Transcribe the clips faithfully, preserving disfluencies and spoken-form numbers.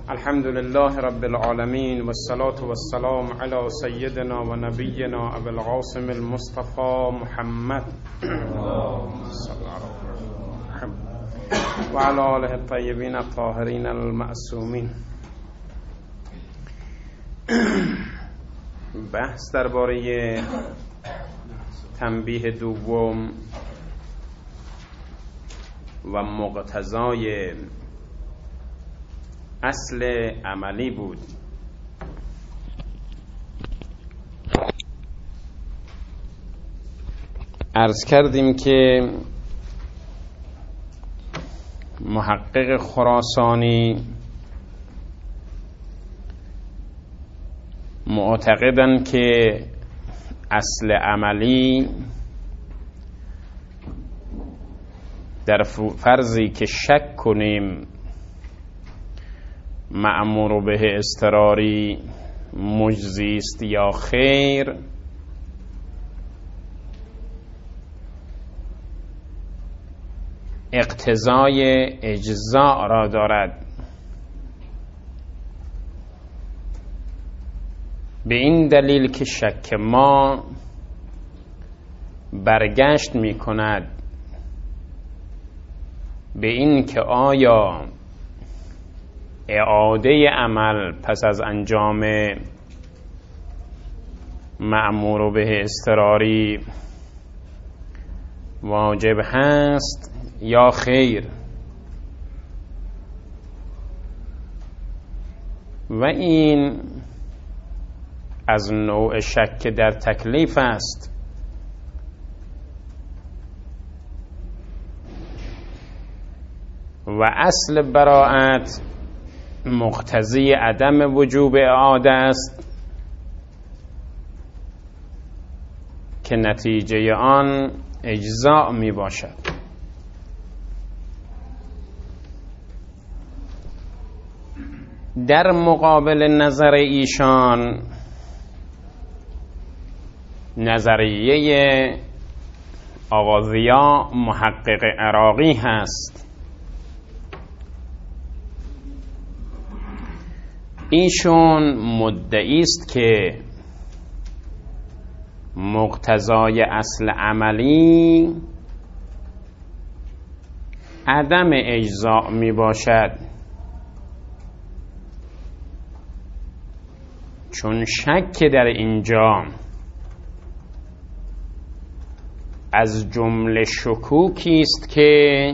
الحمد لله رب العالمين والصلاة والسلام على سيدنا ونبينا أبي القاسم المصطفى محمد وعلى آله الطيبين الطاهرين المعصومين. بحث درباره تنبیه دوم و مقتضای اصل عملی بود. عرض کردیم که محقق خراسانی معتقدند که اصل عملی در فرضی که شک کنیم مأمور به اضطراری مجزی است یا خیر، اقتضای اجزاء را دارد. به این دلیل که شک ما برگشت می کند به این که آیا اعاده عمل پس از انجام مأمور به اضطراری واجب هست یا خیر، و این از نوع شک در تکلیف است. و اصل براءت مقتضی عدم وجوب اعاده است که نتیجه آن اجزاء می باشد. در مقابل نظر ایشان نظریه آقا ضیا محقق عراقی هست. ایشون مدعی است که مقتضای اصل عملی عدم اجزاء می باشد، چون شک در اینجا از جمله شکوکی است که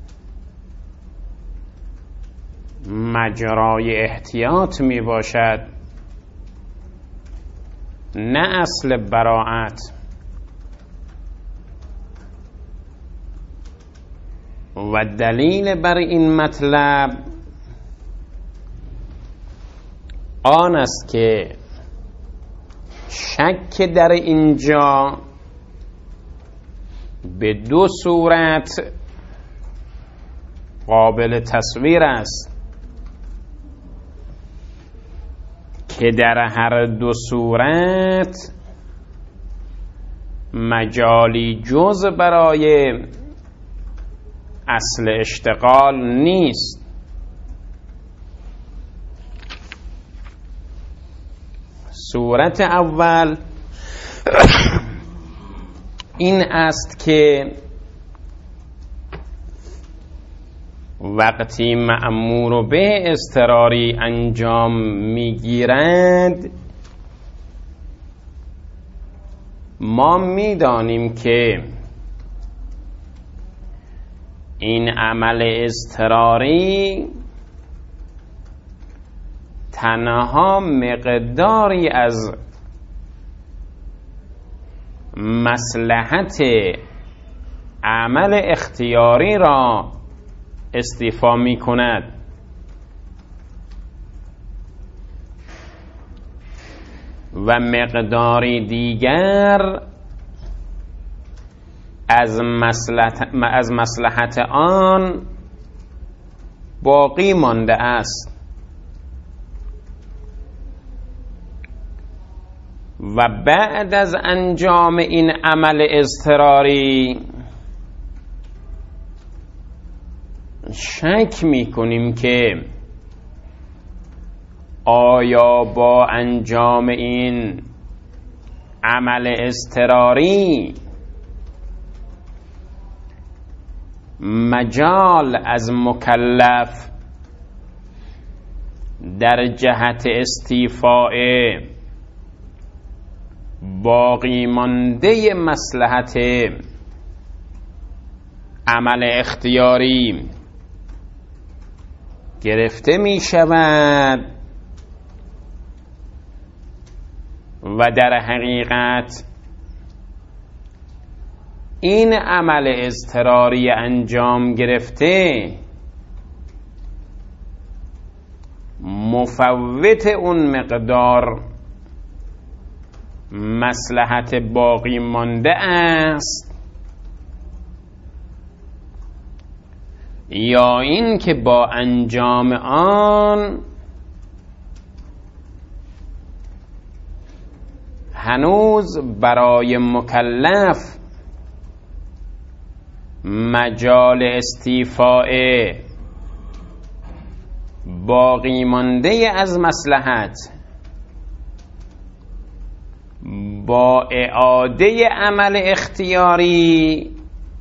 مجرای احتیاط می باشد، نه اصل براءت. و دلیل بر این مطلب آن است که شک در اینجا به دو صورت قابل تصویر است که در هر دو صورت مجالی جز برای اصل اشتغال نیست. صورت اول این است که وقتی مأمور به اضطراری انجام میگیرند ما میدانیم که این عمل اضطراری تنها مقداری از مصلحت عمل اختیاری را استیفا می کند و مقداری دیگر از مصلحت, از مصلحت آن باقی مانده است. و بعد از انجام این عمل اضطراری شک می کنیم که آیا با انجام این عمل اضطراری مجال از مکلف در جهت استیفاء باقی مانده مصلحت عمل اختیاری گرفته می شود و در حقیقت این عمل اضطراری انجام گرفته مفوت اون مقدار مصلحت باقی مانده است، یا این که با انجام آن هنوز برای مکلف مجال استیفاء باقی مانده از مصلحت با اعاده عمل اختیاری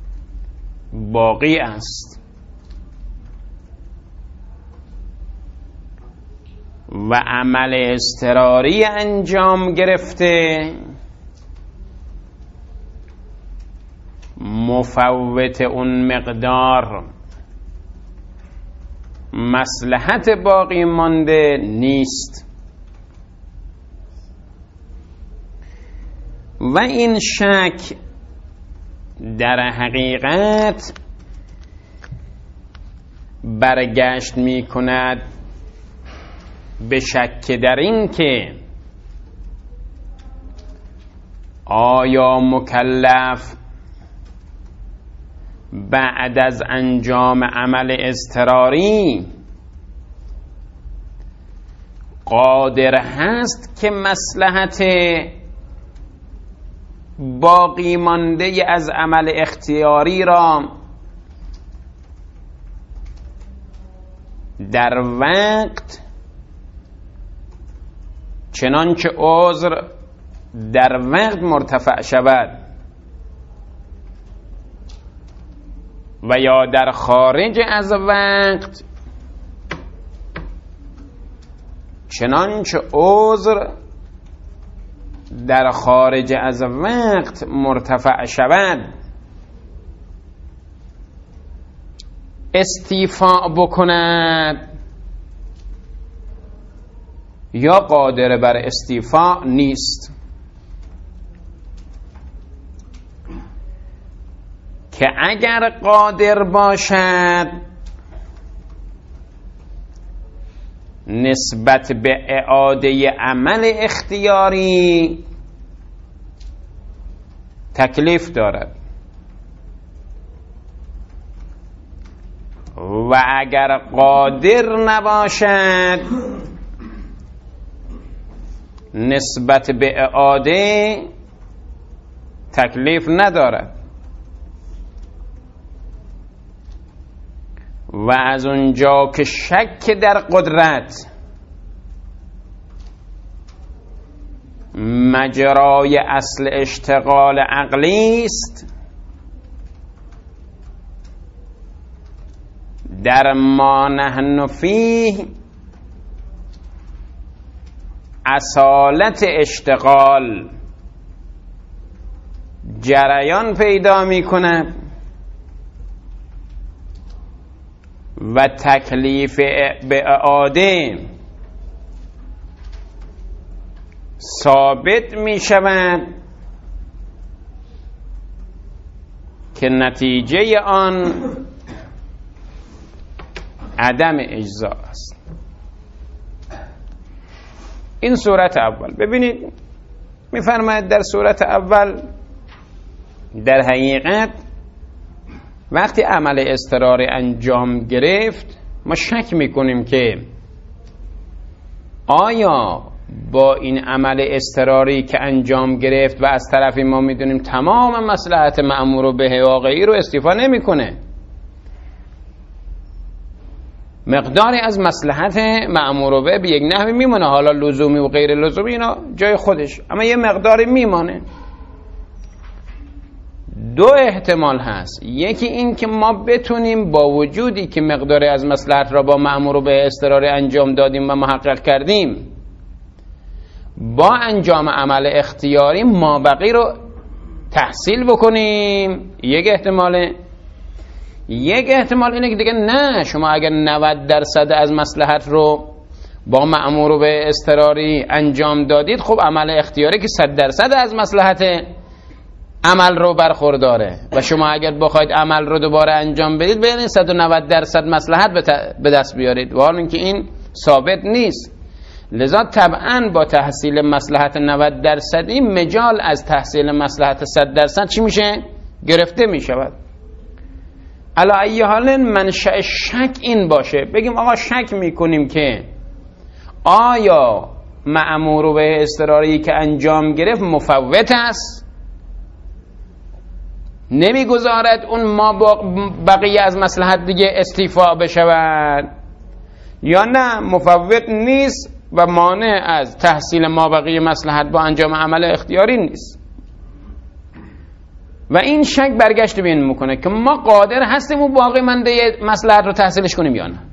باقی است و عمل اضطراری انجام گرفته مفوت اون مقدار مصلحت باقی مانده نیست. و این شک در حقیقت برگشت می کند به شک در این که آیا مکلف بعد از انجام عمل اضطراری قادر هست که مصلحت باقی مانده از عمل اختیاری را در وقت چنانچه عذر در وقت مرتفع شود و یا در خارج از وقت چنانچه عذر در خارج از وقت مرتفع شود استیفاء بکند یا قادر بر استیفاء نیست، که اگر قادر باشد نسبت به اعاده عمل اختیاری تکلیف دارد و اگر قادر نباشد نسبت به اعاده تکلیف ندارد. و از اونجا که شک در قدرت مجرای اصل اشتغال عقلی است، در ما نحن فیه اصالت اشتغال جریان پیدا می کند و تکلیف به اعاده ثابت می شود که نتیجه آن عدم اجزا است. این صورت اول. ببینید میفرماید در صورت اول در حقیقت وقتی عمل اضطراری انجام گرفت ما شک میکنیم که آیا با این عمل اضطراری که انجام گرفت و از طرفی ما میدونیم تمام مصلحت مأمور به واقعی رو استیفا نمیکنه، مقداری از مصلحت مأمور به به یک نحوی میمونه، حالا لزومی و غیر لزومی اینا جای خودش، اما یه مقداری میمانه. دو احتمال هست، یکی این که ما بتونیم با وجودی که مقداری از مصلحت را با مأمور به اضطراری انجام دادیم و محقق کردیم، با انجام عمل اختیاری مابقی رو تحصیل بکنیم، یک احتماله. یک احتمال اینه که دیگه نه، شما اگر نود درصد از مصلحت رو با مأمور به اضطراری انجام دادید، خب عمل اختیاری که صد درصد از مصلحت عمل رو برخورداره و شما اگر بخواید عمل رو دوباره انجام بدید بین صد و نود درصد مصلحت به دست بیارید، و حال اینکه این ثابت نیست. لذا طبعا با تحصیل مصلحت نود درصدی مجال از تحصیل مصلحت صد درصد چی میشه؟ گرفته میشود. علی ای حال منشأ شک این باشه، بگیم آقا شک میکنیم که آیا مأمور به اضطراری که انجام گرفت مفوت است، نمیگذارد اون ما بقیه از مصلحت دیگه استیفا بشود، یا نه مفوت نیست و مانع از تحصیل ما بقیه مصلحت با انجام عمل اختیاری نیست. و این شک برگشت به این میکنه که ما قادر هستیم و باقی منده مصلحت رو تحصیلش کنیم یا نه.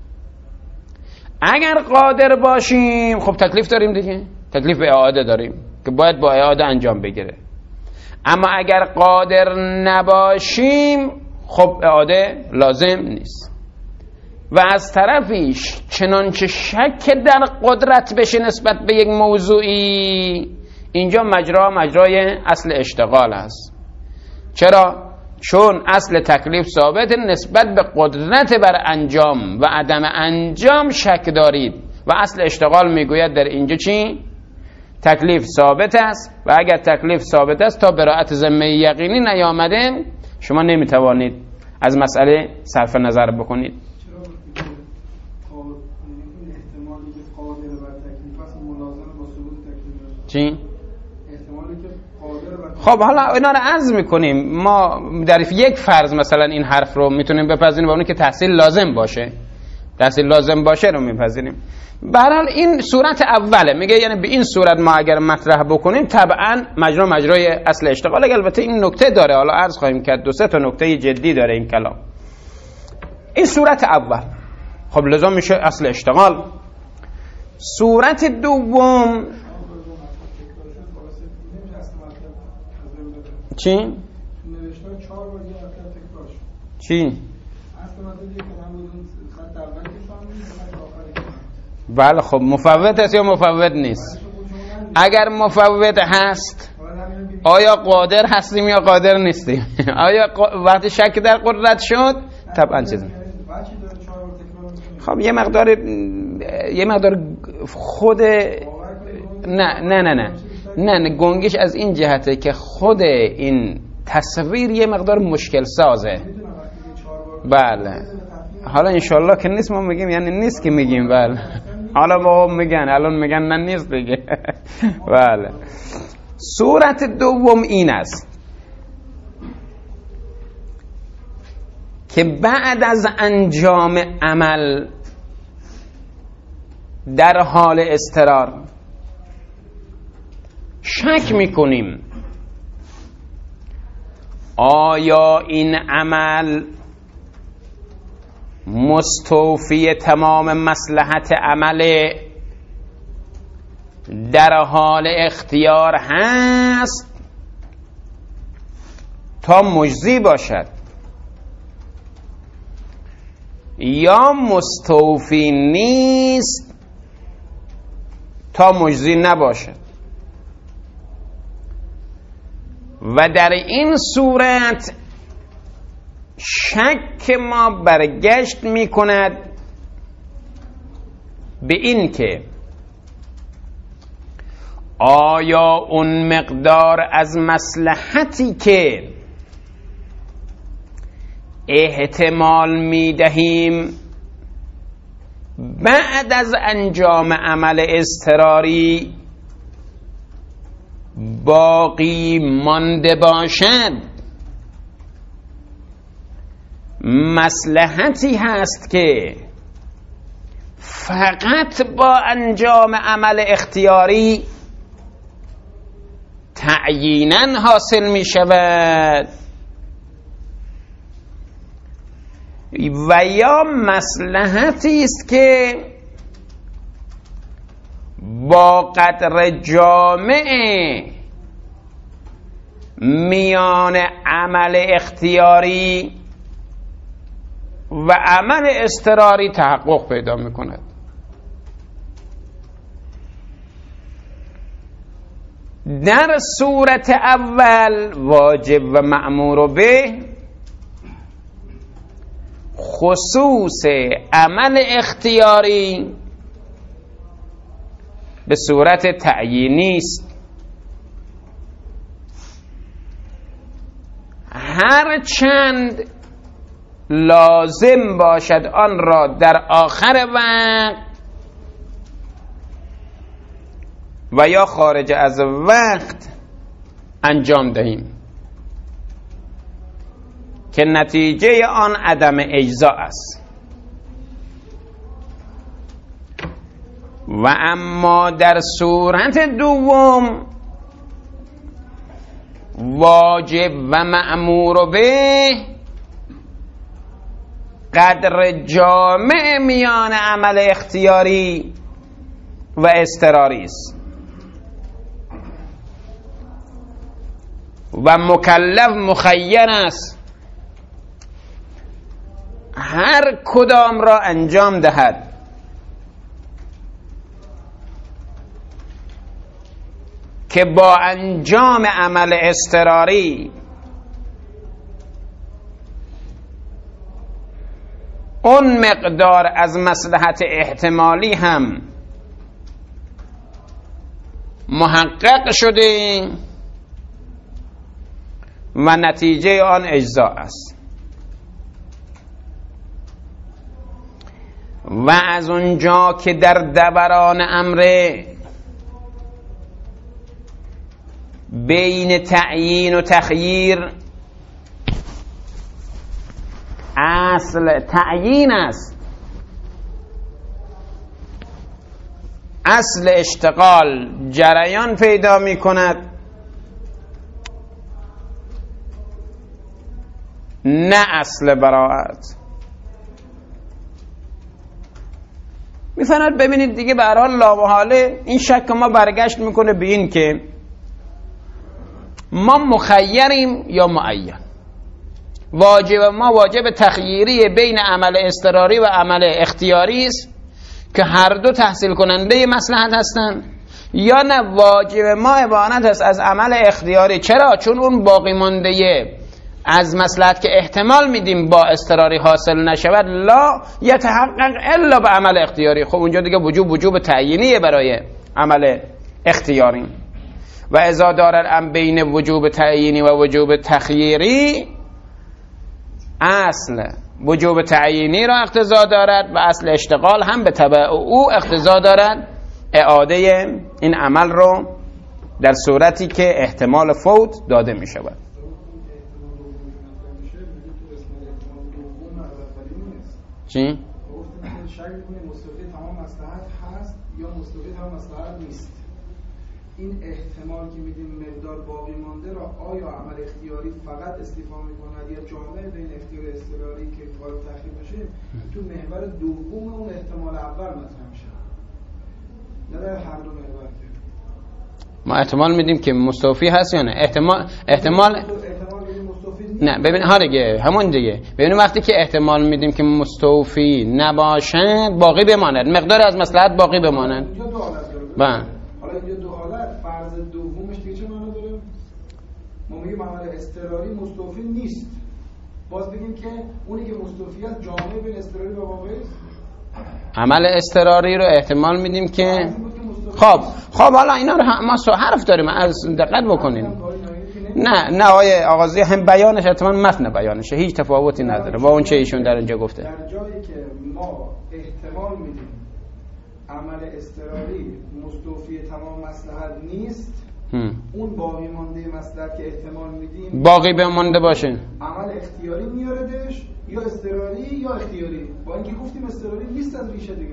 اگر قادر باشیم خب تکلیف داریم دیگه، تکلیف به اعاده داریم که باید با اعاده انجام بگیره. اما اگر قادر نباشیم خب اعاده لازم نیست. و از طرفیش چنانچه شک در قدرت بشه نسبت به یک موضوعی، اینجا مجرا مجرای اصل اشتغال است. چرا؟ چون اصل تکلیف ثابت، نسبت به قدرت بر انجام و عدم انجام شک دارید و اصل اشتغال میگوید در اینجا چی؟ تکلیف ثابت است و اگر تکلیف ثابت است تا براءت ذمه یقینی نیامده شما نمیتوانید از مسئله صرف نظر بکنید. چی؟ خب حالا اینا رو عرض میکنیم، ما در یک فرض مثلا این حرف رو میتونیم بپذیریم با اونی که تحصیل لازم باشه، تحصیل لازم باشه رو میپذیریم. به هر حال این صورت اوله، میگه یعنی به این صورت ما اگر مطرح بکنیم طبعا مجرا مجرای اصل اشتغال. البته این نکته داره، حالا عرض خواهیم کرد، دو سه تا نکته جدی داره این کلام. این صورت اول، خب لازم میشه اصل اشتغال. صورت دوم چی؟ چی؟ بله خب مفوت است یا مفوت نیست؟ اگر مفوت هست آیا قادر هستیم یا قادر نیستیم؟ آیا وقتی شک در قدرت شد طبعا چیزی. خب یه مقدار یه مقدار خود نه نه نه نه نه نه گنگش از این جهته که خود این تصویر یه مقدار مشکل سازه. بله حالا انشالله که نیست ما میگیم یعنی نیست که میگیم، بله حالا با میگن الان میگن نه نیست دیگه. بله صورت دوم این است که بعد از انجام عمل در حال اضطرار شک میکنیم آیا این عمل مستوفی تمام مصلحت عمل در حال اختیار هست تا مجزی باشد یا مستوفی نیست تا مجزی نباشد. و در این صورت شک ما برگشت می کند به این که آیا اون مقدار از مصلحتی که احتمال می دهیم بعد از انجام عمل اضطراری باقی مانده باشد مصلحتی هست که فقط با انجام عمل اختیاری تعییناً حاصل می شود و یا مصلحتی است که با قدر جامع میان عمل اختیاری و عمل اضطراری تحقق پیدا میکند. در صورت اول واجب و مأمور به خصوص عمل اختیاری به صورت تعیینی است، هر چند لازم باشد آن را در آخر وقت و یا خارج از وقت انجام دهیم که نتیجه آن عدم اجزا است. و اما در صورت دوم واجب و مأمور به قدر جامع میان عمل اختیاری و اضطراری است و مکلف مخیر است هر کدام را انجام دهد که با انجام عمل اضطراری اون مقدار از مصلحت احتمالی هم محقق شده و نتیجه آن اجزا است. و از اونجا که در دوران امر بین تعیین و تخییر اصل تعیین است، اصل اشتغال جریان پیدا می کند، نه اصل براءت. میفهمید؟ ببینید دیگه به هر حال لاوحاله این شک ما برگشت میکنه به این که ما مخیریم یا معین. واجب ما واجب تخییری بین عمل اضطراری و عمل اختیاری است که هر دو تحصیل کننده مصلحت هستند، یا نه واجب ما عبارت است از عمل اختیاری. چرا؟ چون اون باقی مانده از مصلحت که احتمال میدیم با اضطراری حاصل نشود لا یتحقق الا به عمل اختیاری. خب اونجا دیگه وجوب وجوب تعیینیه برای عمل اختیاری. و اذا دارد بین وجوب تعیینی و وجوب تخییری، اصل وجوب تعیینی را اقتضا دارد و اصل اشتغال هم به تبع او اقتضا دارد اعاده این عمل رو در صورتی که احتمال فوت داده می شود. چی؟ شک می‌کنه مستوفی تمام مصلحت هست یا مستوفی تمام مصلحت نیست. این احتمال که میدیم مقدار باقی مانده را آیا عمل اختیاری فقط استیفا می‌کند یا جامعه بین اختیاری و اضطراری که قابل تخییر بشه تو محور دوم اون احتمال اول مطرح میشه، نه در هر دو محور. ما احتمال میدیم که مستوفی هست یا نه؟ احتمال احتمال نه. ببین ها دیگه همون دیگه. ببین وقتی که احتمال میدیم که مستوفی نباشد باقی بماند، مقدار از مصلحت باقی بماند. اینجا دو حالت داره. بله. حالا اینجا دو حالت، فرض دومش دیگه چه معنی داره؟ ما میگیم عمل اضطراری مستوفی نیست، باز بگیم که اونی که مستوفی است جامعه بین اضطراری و واقعی است. عمل اضطراری رو احتمال میدیم که خب خب حالا اینا رو ما سو حرف داریم، از دقت بکنین. نه نه آقای آغازی هم بیانش حتما متن بیانشه هیچ تفاوتی نداره با اون چه ایشون در اینجا گفته. در جایی که ما احتمال میدیم عمل اضطراری مستوفی تمام مصلحت نیست، هم. اون باقی مانده مصلحت که احتمال میدیم باقی بمانده باشه، عمل اختیاری میاردش یا اضطراری یا اختیاری، با اینکه گفتیم اضطراری نیست از ریشه دیگه.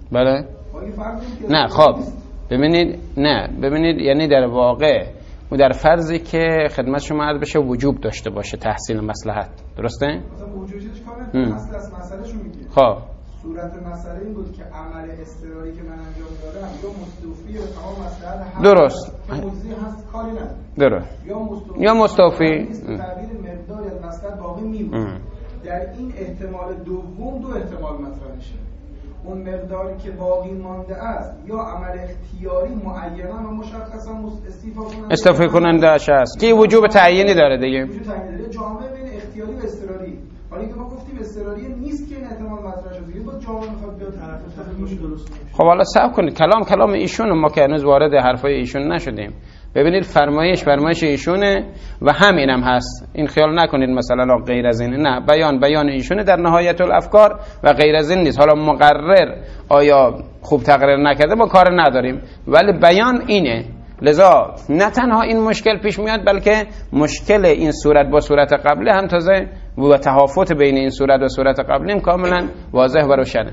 بله نه خب ببینید نه ببینید یعنی در واقع او در فرضی که خدمت شما عرض بشه وجوب داشته باشه تحصیل مصلحت، درسته؟ مثلا وجوبش کاره اصل از مسئله شو میگه. خب صورت مسئله این بود که عمل اضطراری که من انجام دادم یا مستوفی به تمام مصلحت هست درست که مجزی هست کاری نداره، درست یا مستوفی یا مستوفی تعبیر مقداری از مصلحت باقی میمونه. در این احتمال دوم دو احتمال مطرح میشه. اون مقداری که باقی مانده است یا عمل اختیاری معینا و مشخصا استیفا کننده استفاده کننده است که وجوب تعیینی داره دیگه، وجوب تعیینی داره، جامعه بین اختیاری و اضطراری. حالا که ما گفتیم اضطراری نیست که این احتمال مطرح شده دیگه، با جامعه میخواد بیاد طرف تخیلی درست نشه. خب حالا صبر کنید، کلام کلام ایشونه، ما که هنوز وارد حرفای ایشون نشدیم. ببینید فرمایش فرمایش ایشونه و همینم هست، این خیال نکنید مثلا غیر از اینه، نه، بیان بیان ایشونه در نهایت الافکار و غیر از این نیست. حالا مقرر آیا خوب تقریر نکرده ما کار نداریم، ولی بیان اینه. لذا نه تنها این مشکل پیش میاد بلکه مشکل این صورت با صورت قبلی هم تازه و تفاوت بین این صورت و صورت قبلی هم کاملا واضح و روشنه.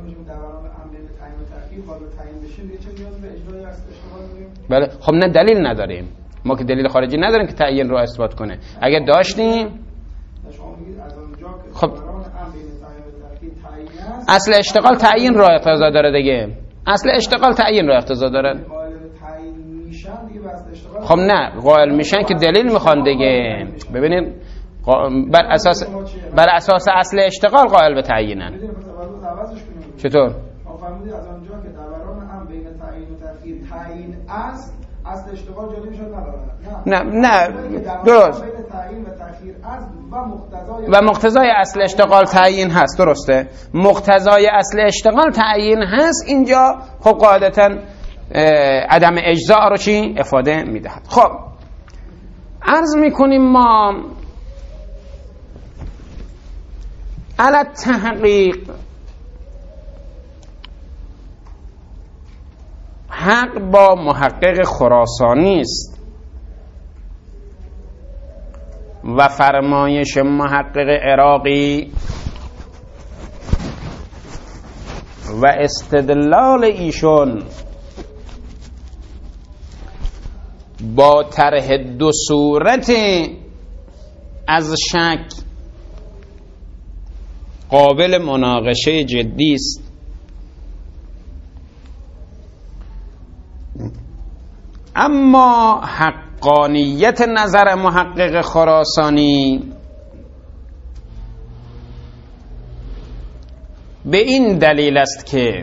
بله خب نه دلیل نداریم، ما که دلیل خارجی نداریم که تعیین رو اثبات کنه. اگر داشتیم خب اصل اشتغال تعیین رو اقتضا داره دیگه، اصل اشتغال تعیین رو اقتضا داره. خب نه قائل میشن که دلیل میخوان دیگه. ببینید بر اساس بر اساس اصل اشتغال قائل به تعیینن. چطور؟ فرمودید از آنجا که دوران هم بین تعیین و تأخیر تعیین است، اصل اشتغال جاری میشد نداره. نه نه درست. بین تعیین و تأخیر است و مقتضای و مقتضای اصل اشتغال تعیین هست، درسته. مقتضای اصل اشتغال تعیین هست، اینجا خب قاعدتا عدم اجزاء رو چی افاده میدهد. خب عرض میکنیم ما علی تحقیق حق با محقق خراسانی است و فرمایش محقق عراقی و استدلال ایشون با طرح دو صورت از شک قابل مناقشه جدی است. اما حقانیت نظر محقق خراسانی به این دلیل است که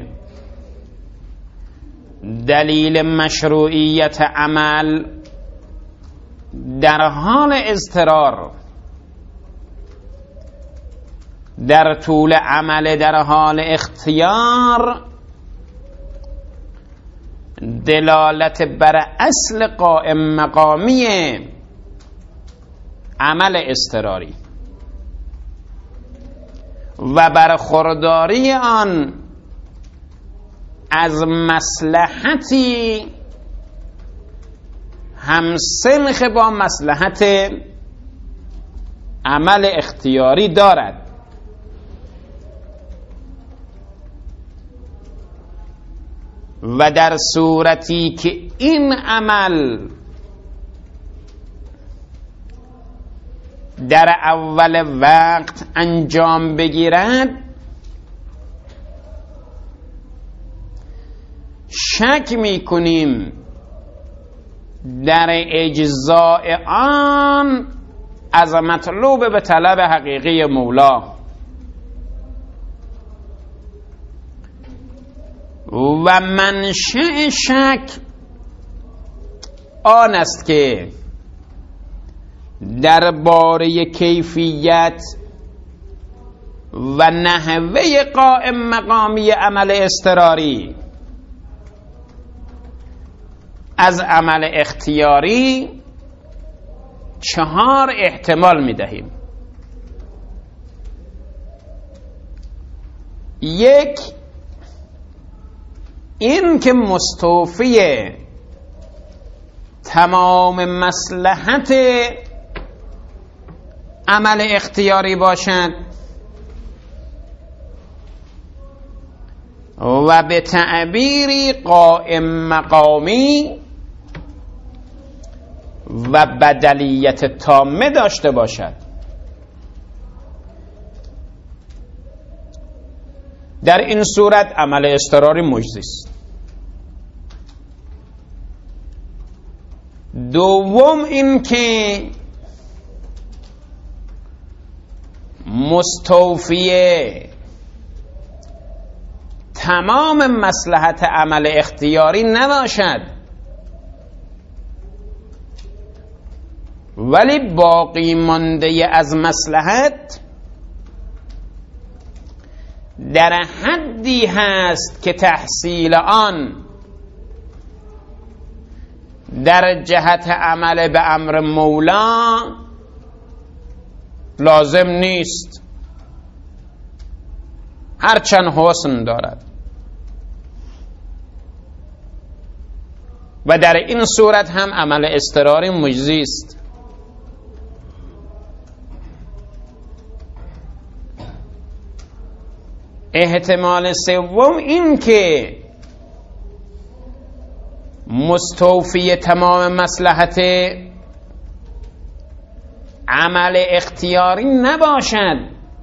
دلیل مشروعیت عمل در حال اضطرار، در طول عمل در حال اختیار، دلالت بر اصل قائم مقامی عمل اضطراری و برخورداری آن از مصلحتی همسنخ با مصلحت عمل اختیاری دارد. و در صورتی که این عمل در اول وقت انجام بگیرد، شک میکنیم در اجزاء آن از مطلوب به طلب حقیقی مولا و منشأ شک آن است که درباره کیفیت و نحوه قائم مقامی عمل اضطراری از عمل اختیاری چهار احتمال می دهیم. یک، این که مستوفی تمام مصلحت عمل اختیاری باشد و به تعبیری قائم مقامی و بدلیت تامه داشته باشد. در این صورت عمل اضطراری مجزی است. دوم این که مستوفی تمام مصلحت عمل اختیاری نباشد، ولی باقی مانده از مصلحت در حدی هست که تحصیل آن در جهت عمل به امر مولا لازم نیست، هرچند حسن دارد. و در این صورت هم عمل اضطراری مجزی است. احتمال سوم این که مستوفی تمام مصلحت عمل اختیاری نباشد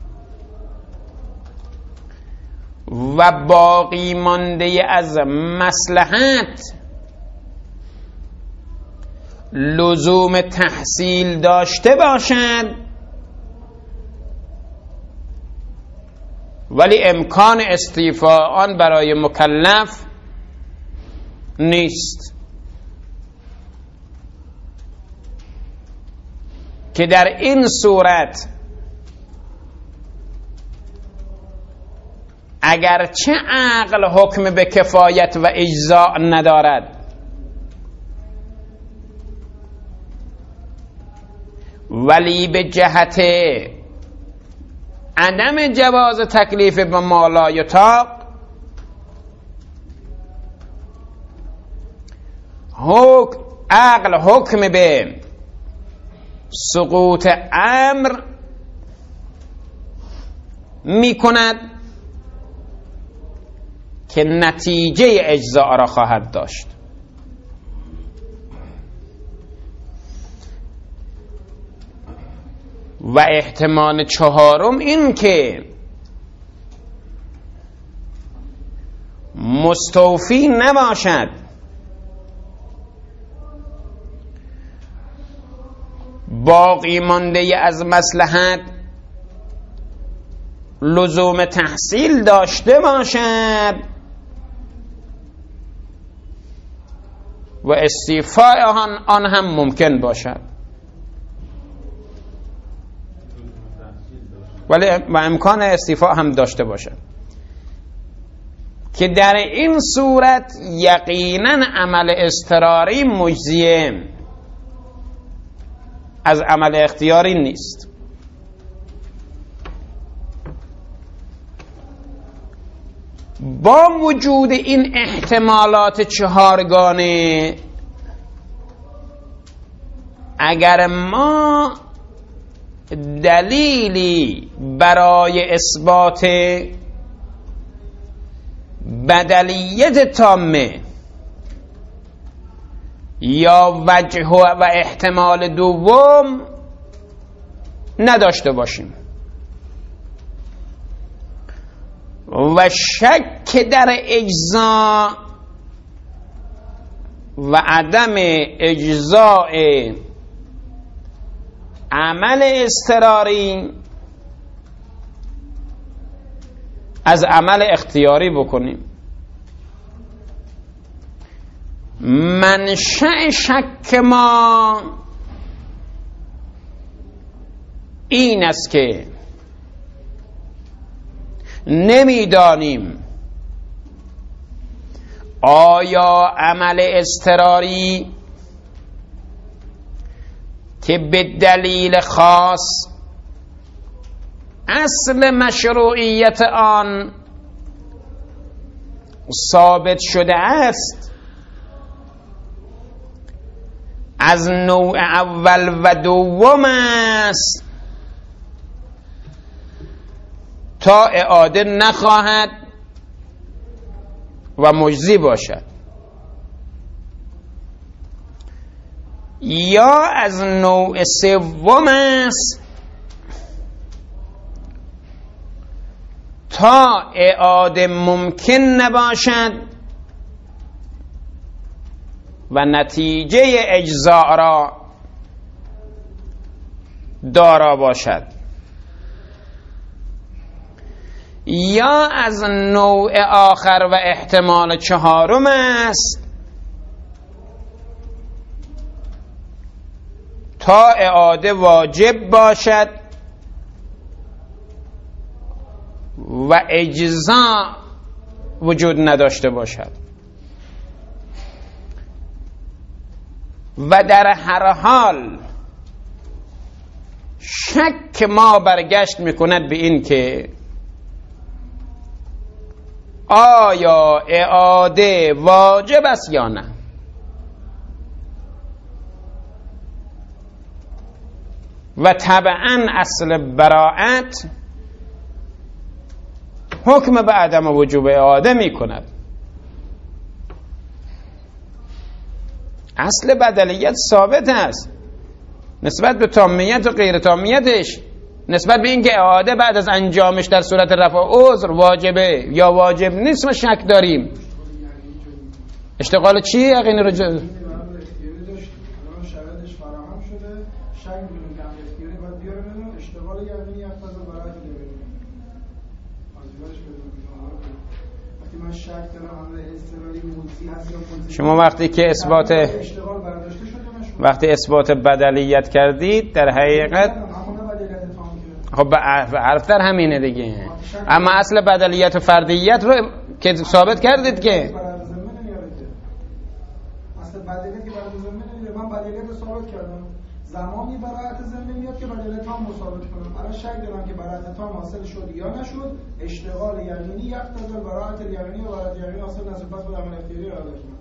و باقی مانده از مصلحت لزوم تحصیل داشته باشد، ولی امکان استیفاء آن برای مکلف نیست، که در این صورت اگرچه عقل حکم به کفایت و اجزاء ندارد، ولی به جهت عدم جواز تکلیف به ما لا یطاق حکم عقل حکم به سقوط امر می کند که نتیجه اجزاء را خواهد داشت. و احتمال چهارم این که مستوفی نباشد، باقی مانده از مصلحت لزوم تحصیل داشته باشد و استیفاء آن هم ممکن باشد، ولی و امکان استیفاء هم داشته باشد، که در این صورت یقینا عمل اضطراری مجزیه، از عمل اختیاری نیست. با وجود این احتمالات چهارگانه، اگر ما دلیلی برای اثبات بدلیت تامه یا وجه و احتمال دوم نداشته باشیم و شک در اجزا و عدم اجزاء عمل اضطراری از عمل اختیاری بکنیم، منشأ شک ما این است که نمیدانیم آیا عمل اضطراری که به دلیل خاص اصل مشروعیت آن ثابت شده است از نوع اول و دوم است تا اعاده نخواهد و مجزی باشد، یا از نوع سوم است تا اعاده ممکن نباشد و نتیجه اجزاء را دارا باشد، یا از نوع آخر و احتمال چهارم است تا اعاده واجب باشد و اجزاء وجود نداشته باشد و در هر حال شک ما برگشت میکند به این که آیا اعاده واجب است یا نه. و طبعا اصل براءت حکم به عدم وجوب اعاده می کند. اصل بدلیت ثابت است نسبت به تامیت و غیر تامیتش، نسبت به اینکه اعاده بعد از انجامش در صورت رفع عذر واجبه یا واجب نیست ما شک داریم. اشتغال چی یقین رو جز شما وقتی که اثبات وقتی اثبات بدلیت کردید در حقیقت خب حرف در همینه دیگه، اما اصل بدلیت و فردیت رو که ثابت کردید که اصل بدلیت که برای ضمن نمیره. من بدلیت رو ثابت کردم، زمانی براءت ضمن میاد که بدلیت تام ثابت کنم. الان شک دارم که براءت تام حاصل شد یا نشد. اشتغال یقینی یقتضی براءت یقینی و براءت یقینی حاصل نشد، پس باید عمل اختیاری رو ادا کنم.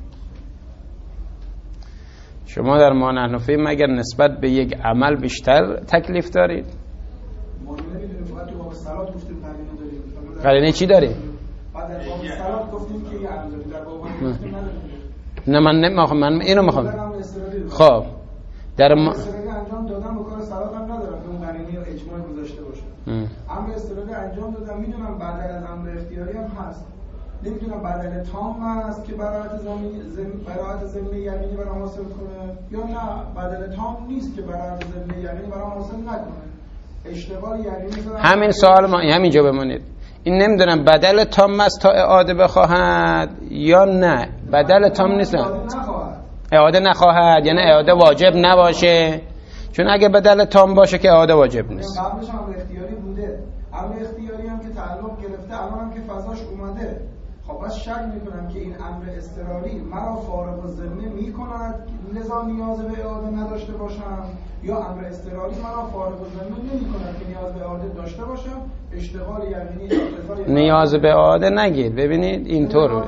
شما در ما نحن فیم اگر نسبت به یک عمل بیشتر تکلیف دارید؟ ما نمیدونیم. فقط تو باب صلات گفتیم قرینه داریم. قرینه چی داریم؟ بعد در باب صلات گفتیم که یه عمل داریم، در باب ما گفتیم نداریم. نه من نمیخوام، من اینو میخوام. خب در ما استراده انجام دادم و کار صلات هم ندارم که اون قرینه و اجماع گذاشته باشه. امر استراده انجام دادم، میدونم بدل از امر اختیاری هم هست، نمیدونم بدل تام هست که براءت ضمنی براءت ضمنی یقینی برام حاصل کنه یا نه بدل تام نیست که براءت ضمنی یقینی برام حاصل نکنه. اشتغال یقینی همین سوال ما همینجا بمونید. این نمیدونم بدل تام است تا اعاده بخواهد یا نه بدل تام نیست، اعاده نخواهد یعنی اعاده واجب نباشه، چون اگه بدل تام باشه که اعاده واجب نیست. قبلش هم اختیاری بوده، امر اختیاری هم که تعلق گرفته الان هم که فضاش اومده. خب بس شک میکنم که این امر اضطراری مرا فارغ الذمه میکند لذا نیاز به اعاده نداشته باشم، یا امر اضطراری مرا فارغ الذمه نمیکند که نیاز به اعاده داشته باشم. اشتغال یقینی نیاز به اعاده نگید. ببینید اینطور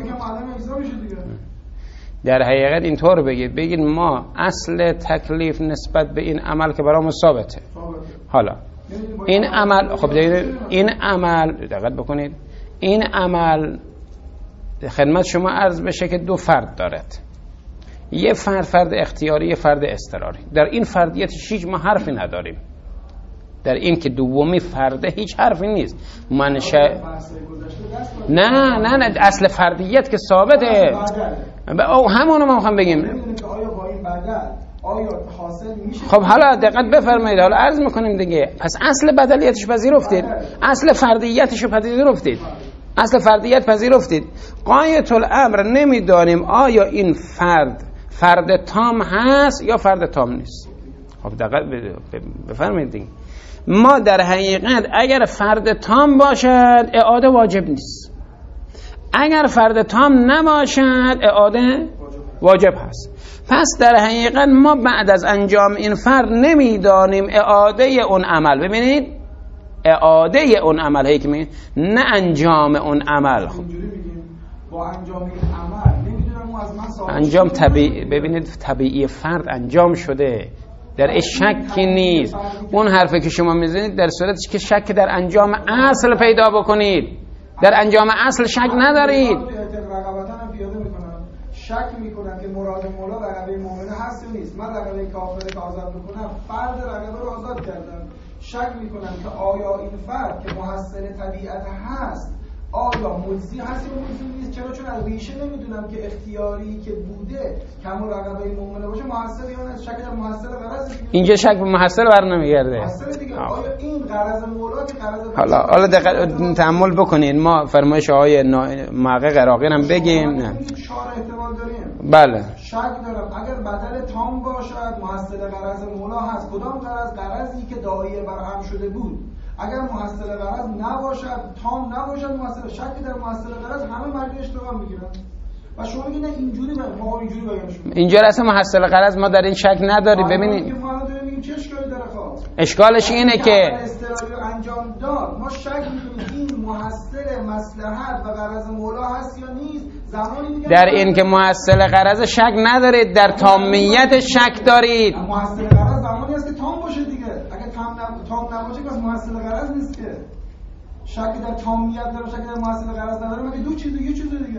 در حقیقت اینطور بگید، بگید ما اصل تکلیف نسبت به این عمل که برامون ثابته. حالا این عمل خب این عمل دقت بکنید، این عمل خدمت شما عرض بشه که دو فرد دارد، یه فرد فرد اختیاری، یه فرد اضطراری. در این فردیتش هیچ ما حرفی نداریم، در این که دومی فرده هیچ حرفی نیست. من ش... نه نه نه اصل فردیت که ثابته، او همونو ما میخوام بگیم. خب حالا دقت بفرمایید، حالا عرض میکنیم دیگه. پس اصل بدلیتش پذیرفتید، اصل فردیتش پذیرفتید، اصل فردیت پذیرفتید. غایت الامر نمیدانیم آیا این فرد فرد تام هست یا فرد تام نیست. خب دقت بفرمایید دیگه. ما در حقیقت اگر فرد تام باشد اعاده واجب نیست، اگر فرد تام نباشد اعاده واجب هست. پس در حقیقت ما بعد از انجام این فرد نمیدانیم اعاده اون عمل. ببینید اعاده اون عمل هایی که میگه نه انجام اون عمل. خب با انجام این عمل نمیدونم اون از من سوال انجام طبیعی. ببینید طبیعی فرد انجام شده، در این شکی نیست. اون حرفی که شما میزنید در صورتی که شک در انجام اصل پیدا بکنید، در انجام اصل شک ندارید. شک میکنم که مراد مولا رقبه مؤمنه هست یا نیست. من رقبه کافر که آزاد میکنم فرد رقبه رو آزاد کردم. شک میکنم که آیا این فرد که محصل طبیعت هست آیا مجزی هست یا مجزی نیست. چرا؟ چون از ریشه نمیدونم که اختیاری که بوده کم و رقبه مؤمنه باشه محصل یا نه. شک در محصل غرض اینجا شک به محصل بر نمیگرده. محصل دیگه آه. آیا این غرض مولا که غرض حالا حالا دقیق تأمل بکنین. ما فرمایش آقای محقق عراقی هم بگیم. نه چهار احتمال داریم. بله شک دارم اگر بدل تام باشد محصل غرض مولا هست. کدام غرض؟ غرضی که داعیه برهم شده بود. اگر محصل غرض نباشد، تام نباشد، محصل شک در محصل غرض همه مردم اشتباه میگیرن. و شما میگید نه اینجوری باید ما اینجوری بیانش کنیم. اینجا اصلا محصل غرض ما در این شک نداریم. ببینید اشکالش اینه که استرالی رو انجام داد. ما شک میکنیم این محصل مصلحت و غرض مولا هست یا نیست. زمانی میگن در این که محصل غرض شک ندارید، در تامیت شک دارید. محصل غرض زمانی هست که تام باشه دیگه. اگه تام نب... تام نباشه که محصل غرض نیست که. شک در تامیت داره، شک در محصل غرض نداره. مگه دو چیز یه چیز دیگه.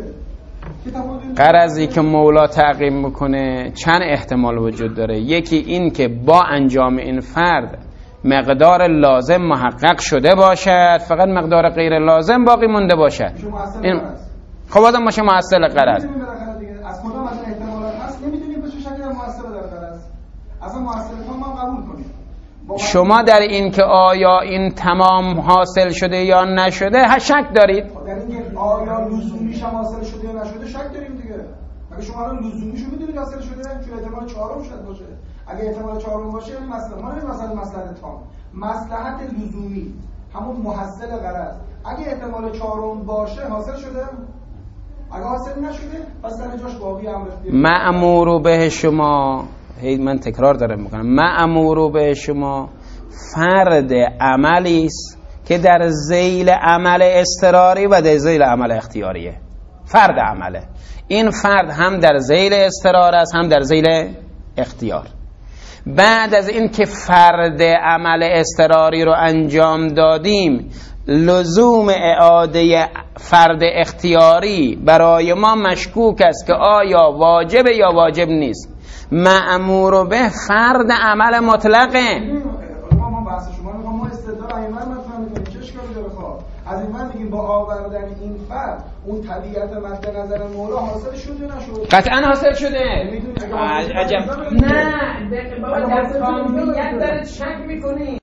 غرضی که مولا تعقیب میکنه چند احتمال وجود داره. یکی این که با انجام این فرد مقدار لازم محقق شده باشد، فقط مقدار غیر لازم باقی مونده باشد. این خب آدم باشه محصل غرض. از کدام از احتمالات هست نمیدونیم به چه شکلی محصل در غرض. اصلا محصل ما قبول کنیم. شما در این که آیا این تمام حاصل شده یا نشده شک دارید؟ در این که آیا لزومیش هم حاصل شده یا نشده شک داریم دیگه. اگه شما الان لزومیشو میدونید حاصل شده چون احتمال چهارم شاید باشه. اگه احتمال چهارم باشه یعنی مثلا ما نمیگیم مثلا مصلحت تام. مصلحت لزومی همون محصل غرض. اگه احتمال چهارم باشه حاصل شده؟ اگه حاصل نشده پس در جاش باقی امر اختیاری. مأمور به شما، هی من تکرار دارم میکنم، مأمور به شما فرد عملی است که در ذیل عمل اضطراری و در ذیل عمل اختیاریه. فرد عمله. این فرد هم در ذیل اضطرار است هم در ذیل اختیار. بعد از این که فرد عمل اضطراری رو انجام دادیم، لزوم اعاده فرد اختیاری برای ما مشکوک است که آیا واجب یا واجب نیست. مأمور به فرد عمل مطلقه. ما ما بحث شما میگم ما استدلال ایمن مطرح می‌کنیم چه اشکالی داره؟ خب از این من میگیم با آوردن این فرد اون طبیعت مد نظر مولا حاصل شده نشد؟ قطعا حاصل شده. عجب. نه بابا در تامیت دارید شک می‌کنی.